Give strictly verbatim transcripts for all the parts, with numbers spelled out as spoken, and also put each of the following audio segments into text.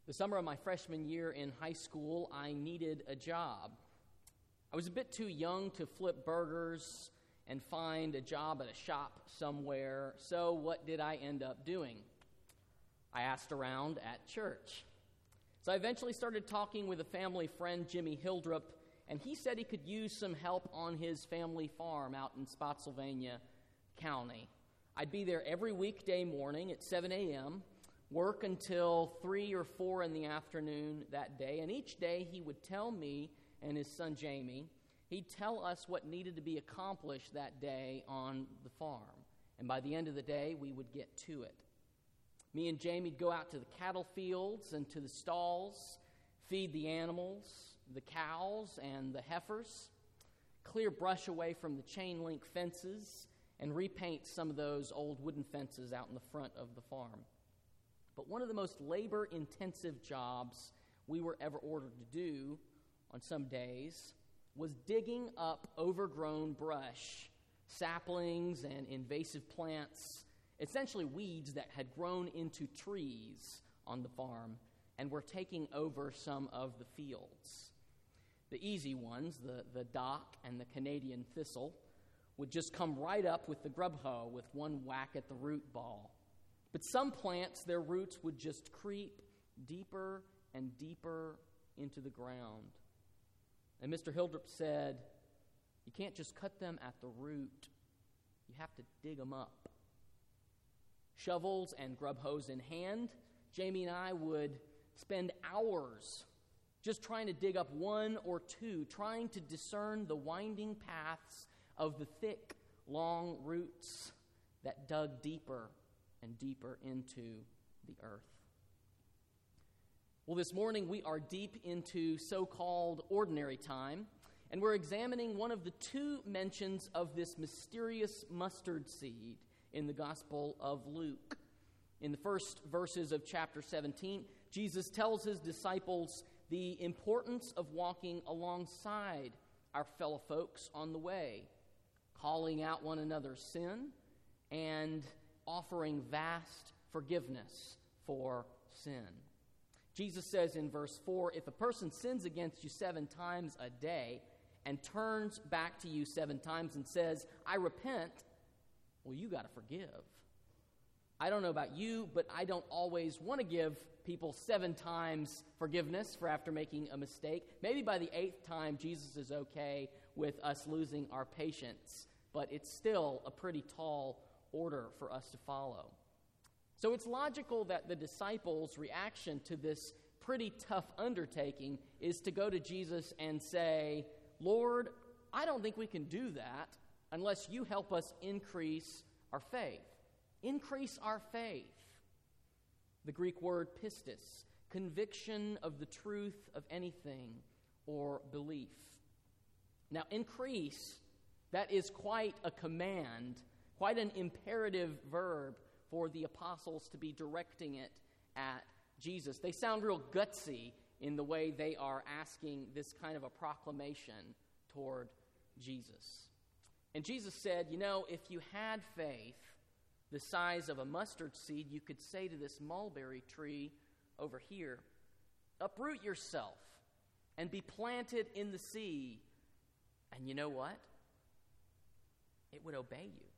The summer of my freshman year in high school, I needed a job. I was a bit too young to flip burgers and find a job at a shop somewhere, so what did I end up doing? I asked around at church. So I eventually started talking with a family friend, Jimmy Hildrup, and he said he could use some help on his family farm out in Spotsylvania County. I'd be there every weekday morning at seven a.m., work until three or four in the afternoon that day, and each day he would tell me and his son Jamie, he'd tell us what needed to be accomplished that day on the farm. And by the end of the day, we would get to it. Me and Jamie'd go out to the cattle fields and to the stalls, feed the animals, the cows and the heifers, clear brush away from the chain link fences, and repaint some of those old wooden fences out in the front of the farm. But one of the most labor-intensive jobs we were ever ordered to do on some days was digging up overgrown brush, saplings and invasive plants, essentially weeds that had grown into trees on the farm and were taking over some of the fields. The easy ones, the, the dock and the Canadian thistle, would just come right up with the grub hoe with one whack at the root ball. But some plants, their roots would just creep deeper and deeper into the ground. And Mister Hildrup said, you can't just cut them at the root. You have to dig them up. Shovels and grub hoes in hand, Jamie and I would spend hours just trying to dig up one or two, trying to discern the winding paths of the thick, long roots that dug deeper and deeper into the earth. Well, this morning we are deep into so-called ordinary time, and we're examining one of the two mentions of this mysterious mustard seed in the Gospel of Luke. In the first verses of chapter seventeen, Jesus tells his disciples the importance of walking alongside our fellow folks on the way, calling out one another's sin, and offering vast forgiveness for sin. Jesus says in verse four, if a person sins against you seven times a day and turns back to you seven times and says, I repent, well, you got to forgive. I don't know about you, but I don't always want to give people seven times forgiveness for after making a mistake. Maybe by the eighth time, Jesus is okay with us losing our patience, but it's still a pretty tall order for us to follow. So it's logical that the disciples' reaction to this pretty tough undertaking is to go to Jesus and say, Lord, I don't think we can do that unless you help us increase our faith. Increase our faith. The Greek word pistis, conviction of the truth of anything or belief. Now, increase, that is quite a command, quite an imperative verb for the apostles to be directing it at Jesus. They sound real gutsy in the way they are asking this kind of a proclamation toward Jesus. And Jesus said, you know, if you had faith the size of a mustard seed, you could say to this mulberry tree over here, uproot yourself and be planted in the sea. And you know what? It would obey you.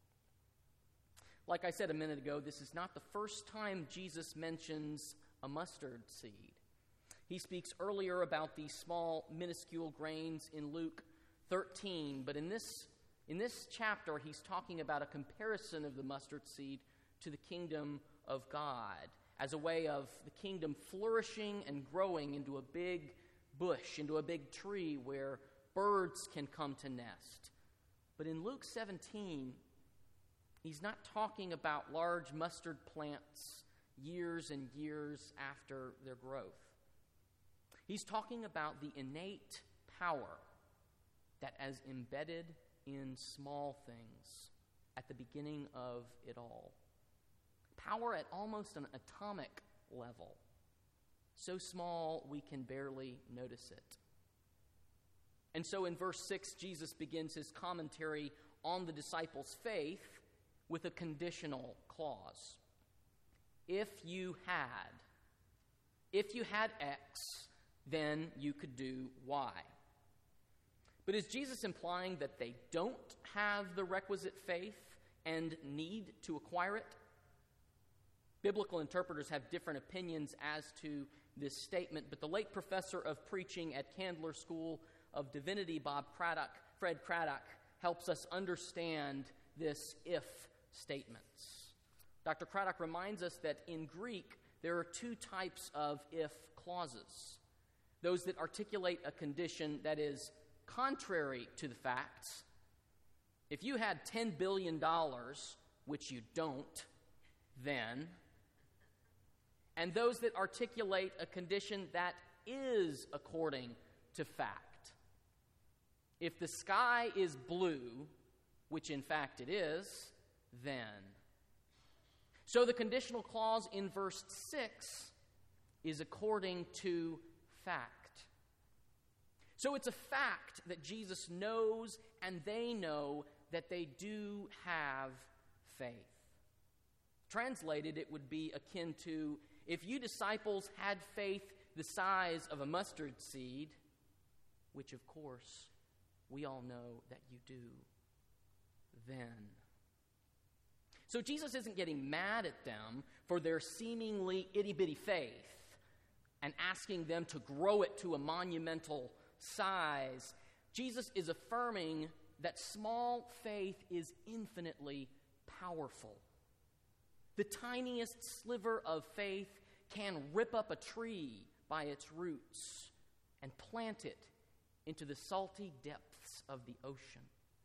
Like I said a minute ago, this is not the first time Jesus mentions a mustard seed. He speaks earlier about these small, minuscule grains in Luke thirteen, but in this, in this chapter, he's talking about a comparison of the mustard seed to the kingdom of God as a way of the kingdom flourishing and growing into a big bush, into a big tree where birds can come to nest. But in Luke seventeen, he's not talking about large mustard plants years and years after their growth. He's talking about the innate power that is embedded in small things at the beginning of it all. Power at almost an atomic level, so small we can barely notice it. And so in verse six, Jesus begins his commentary on the disciples' faith with a conditional clause. If you had, If you had X, then you could do Y. But is Jesus implying that they don't have the requisite faith and need to acquire it? Biblical interpreters have different opinions as to this statement, but the late professor of preaching at Candler School of Divinity, Bob Craddock, Fred Craddock, helps us understand this if statements. Doctor Craddock reminds us that in Greek, there are two types of if clauses. Those that articulate a condition that is contrary to the facts. If you had ten billion dollars, which you don't, then, and those that articulate a condition that is according to fact. If the sky is blue, which in fact it is, then. So the conditional clause in verse six is according to fact. So it's a fact that Jesus knows and they know that they do have faith. Translated, it would be akin to, if you disciples had faith the size of a mustard seed, which of course we all know that you do, then. So Jesus isn't getting mad at them for their seemingly itty-bitty faith and asking them to grow it to a monumental size. Jesus is affirming that small faith is infinitely powerful. The tiniest sliver of faith can rip up a tree by its roots and plant it into the salty depths of the ocean.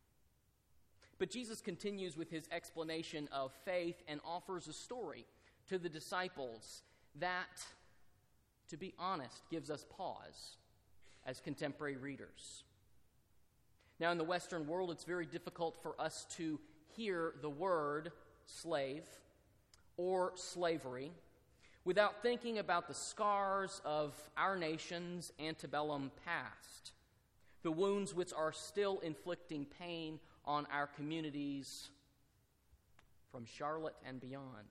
But Jesus continues with his explanation of faith and offers a story to the disciples that, to be honest, gives us pause as contemporary readers. Now, in the Western world, it's very difficult for us to hear the word slave or slavery without thinking about the scars of our nation's antebellum past, the wounds which are still inflicting pain on our communities from Charlotte and beyond.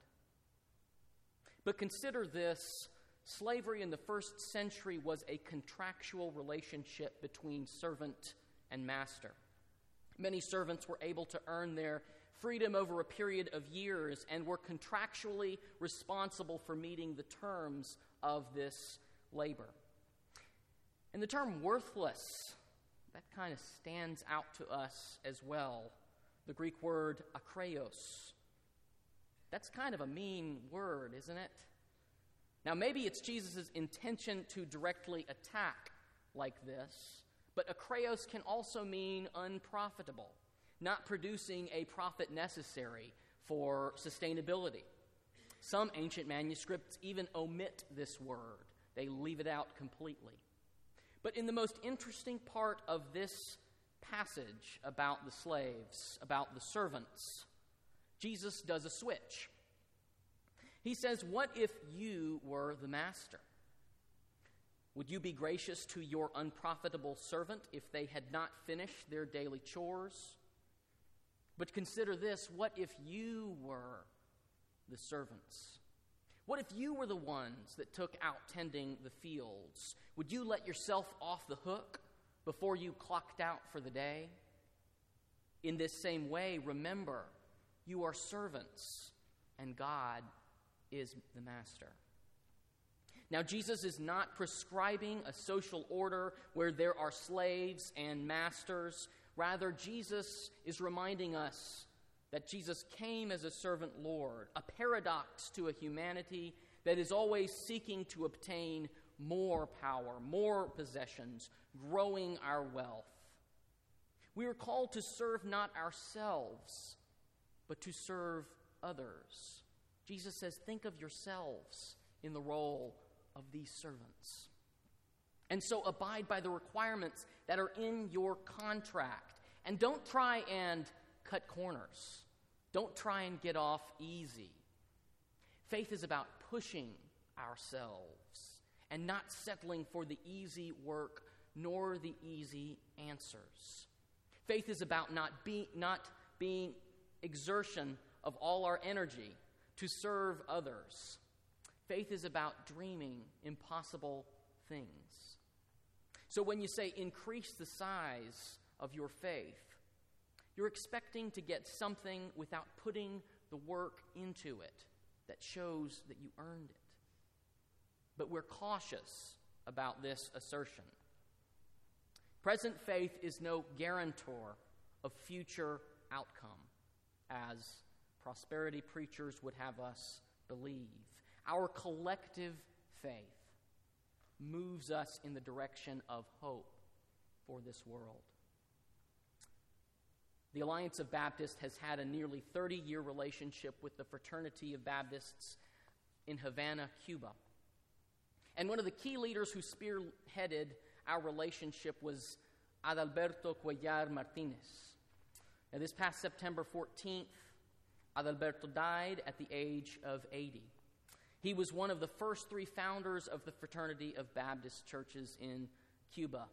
But consider this. Slavery in the first century was a contractual relationship between servant and master. Many servants were able to earn their freedom over a period of years and were contractually responsible for meeting the terms of this labor. And the term worthless, that kind of stands out to us as well. The Greek word akreios. That's kind of a mean word, isn't it? Now, maybe it's Jesus' intention to directly attack like this, but akreios can also mean unprofitable, not producing a profit necessary for sustainability. Some ancient manuscripts even omit this word. They leave it out completely. But in the most interesting part of this passage about the slaves, about the servants, Jesus does a switch. He says, what if you were the master? Would you be gracious to your unprofitable servant if they had not finished their daily chores? But consider this, what if you were the servants? What if you were the ones that took out tending the fields? Would you let yourself off the hook before you clocked out for the day? In this same way, remember, you are servants, and God is the master. Now, Jesus is not prescribing a social order where there are slaves and masters. Rather, Jesus is reminding us that Jesus came as a servant Lord, a paradox to a humanity that is always seeking to obtain more power, more possessions, growing our wealth. We are called to serve not ourselves, but to serve others. Jesus says, think of yourselves in the role of these servants. And so abide by the requirements that are in your contract. And don't try and cut corners. Don't try and get off easy. Faith is about pushing ourselves and not settling for the easy work nor the easy answers. Faith is about not, be, not being exertion of all our energy to serve others. Faith is about dreaming impossible things. So when you say increase the size of your faith, you're expecting to get something without putting the work into it that shows that you earned it. But we're cautious about this assertion. Present faith is no guarantor of future outcome, as prosperity preachers would have us believe. Our collective faith moves us in the direction of hope for this world. The Alliance of Baptists has had a nearly thirty-year relationship with the Fraternity of Baptists in Havana, Cuba. And one of the key leaders who spearheaded our relationship was Adalberto Cuellar Martinez. Now, this past September fourteenth, Adalberto died at the age of eighty. He was one of the first three founders of the Fraternity of Baptist churches in Cuba.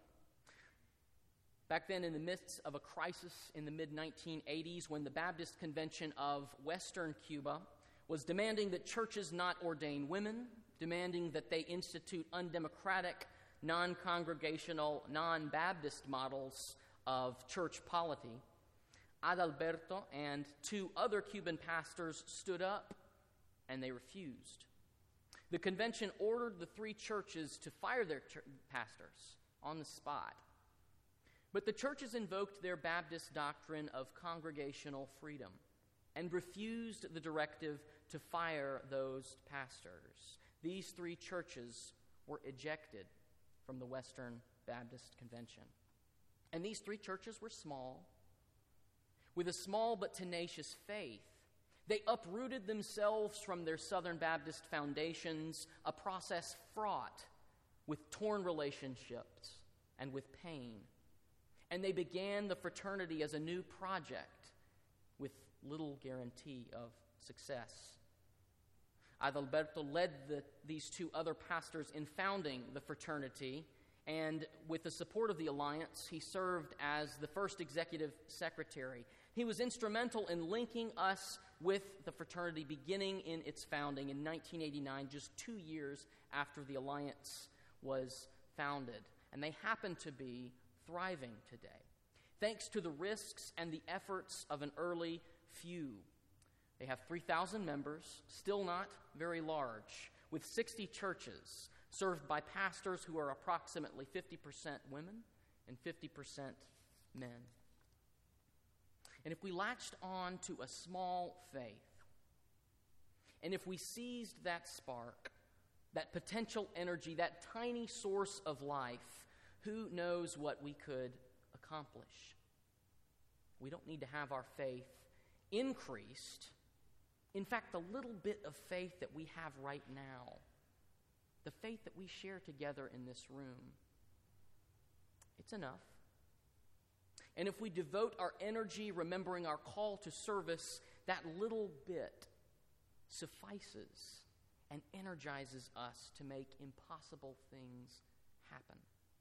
Back then, in the midst of a crisis in the mid nineteen eighties, when the Baptist Convention of Western Cuba was demanding that churches not ordain women, demanding that they institute undemocratic, non-congregational, non-Baptist models of church polity, Adalberto and two other Cuban pastors stood up and they refused. The convention ordered the three churches to fire their ch- pastors on the spot. But the churches invoked their Baptist doctrine of congregational freedom and refused the directive to fire those pastors. These three churches were ejected from the Western Baptist Convention. And these three churches were small, with a small but tenacious faith. They uprooted themselves from their Southern Baptist foundations, a process fraught with torn relationships and with pain. And they began the fraternity as a new project with little guarantee of success. Adalberto led the, these two other pastors in founding the fraternity, and with the support of the Alliance, he served as the first executive secretary. He was instrumental in linking us with the fraternity beginning in its founding in nineteen eighty-nine, just two years after the Alliance was founded. And they happen to be thriving today, thanks to the risks and the efforts of an early few. They have three thousand members, still not very large, with sixty churches served by pastors who are approximately fifty percent women and fifty percent men. And if we latched on to a small faith, and if we seized that spark, that potential energy, that tiny source of life, who knows what we could accomplish? We don't need to have our faith increased. In fact, the little bit of faith that we have right now, the faith that we share together in this room, it's enough. And if we devote our energy remembering our call to service, that little bit suffices and energizes us to make impossible things happen.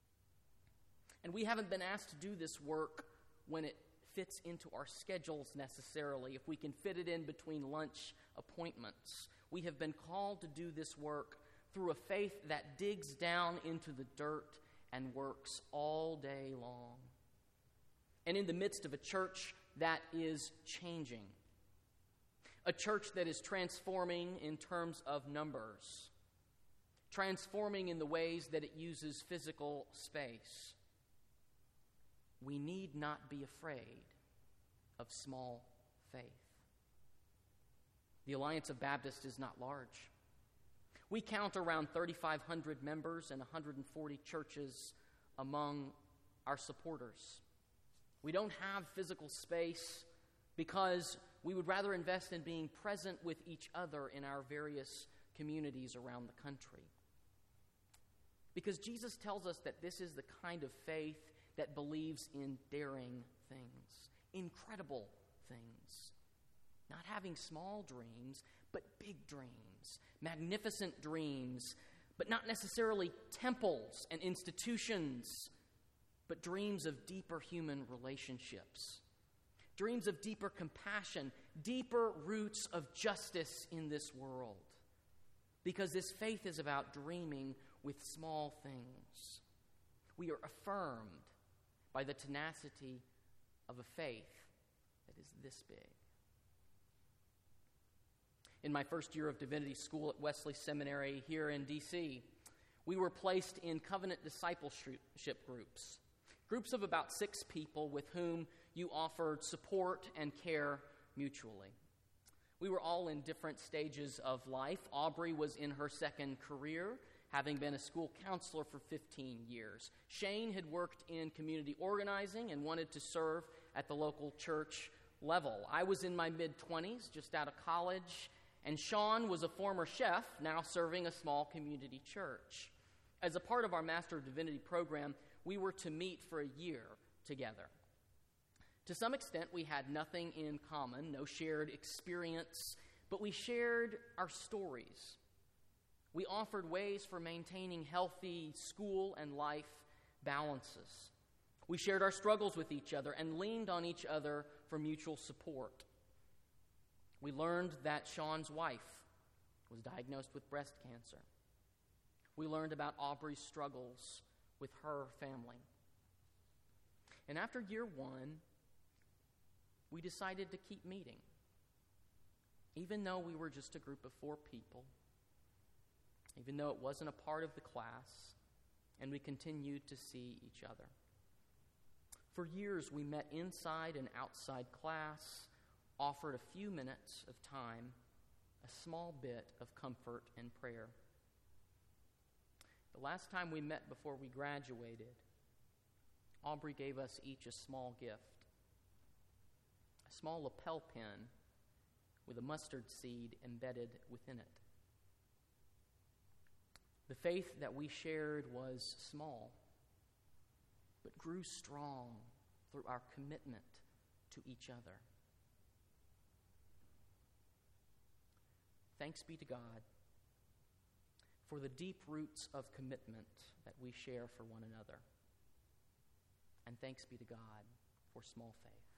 And we haven't been asked to do this work when it fits into our schedules necessarily, if we can fit it in between lunch appointments. We have been called to do this work through a faith that digs down into the dirt and works all day long. And in the midst of a church that is changing, a church that is transforming in terms of numbers, transforming in the ways that it uses physical space, we need not be afraid of small faith. The Alliance of Baptists is not large. We count around thirty-five hundred members and one hundred forty churches among our supporters. We don't have physical space because we would rather invest in being present with each other in our various communities around the country. Because Jesus tells us that this is the kind of faith that believes in daring things, incredible things. Not having small dreams, but big dreams, magnificent dreams, but not necessarily temples and institutions, but dreams of deeper human relationships, dreams of deeper compassion, deeper roots of justice in this world. because this faith is about dreaming with small things. We are affirmed by the tenacity of a faith that is this big. In my first year of divinity school at Wesley Seminary here in D C, we were placed in covenant discipleship groups, groups of about six people with whom you offered support and care mutually. We were all in different stages of life. Aubrey was in her second career, having been a school counselor for fifteen years. Shane had worked in community organizing and wanted to serve at the local church level. I was in my mid-twenties, just out of college, and Sean was a former chef, now serving a small community church. As a part of our Master of Divinity program, we were to meet for a year together. To some extent, we had nothing in common, no shared experience, but we shared our stories. We offered ways for maintaining healthy school and life balances. We shared our struggles with each other and leaned on each other for mutual support. We learned that Sean's wife was diagnosed with breast cancer. We learned about Aubrey's struggles with her family. And after year one, we decided to keep meeting, even though we were just a group of four people, even though it wasn't a part of the class, and we continued to see each other. For years, we met inside and outside class, offered a few minutes of time, a small bit of comfort and prayer. The last time we met before we graduated, Aubrey gave us each a small gift. A small lapel pin with a mustard seed embedded within it. The faith that we shared was small, but grew strong through our commitment to each other. Thanks be to God for the deep roots of commitment that we share for one another. And thanks be to God for small faith.